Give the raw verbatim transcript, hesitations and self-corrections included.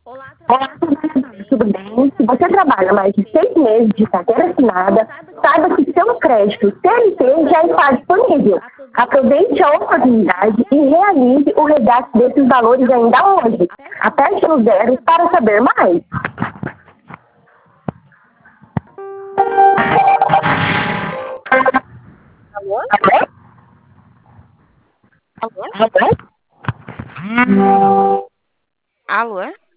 Olá, tudo bem? Se você trabalha mais de seis meses de carteira assinada, saiba que seu crédito C L T já está disponível. Aproveite a oportunidade e realize o resgate desses valores ainda hoje. Aperte no zero para saber mais. Alô? Alô? Alô?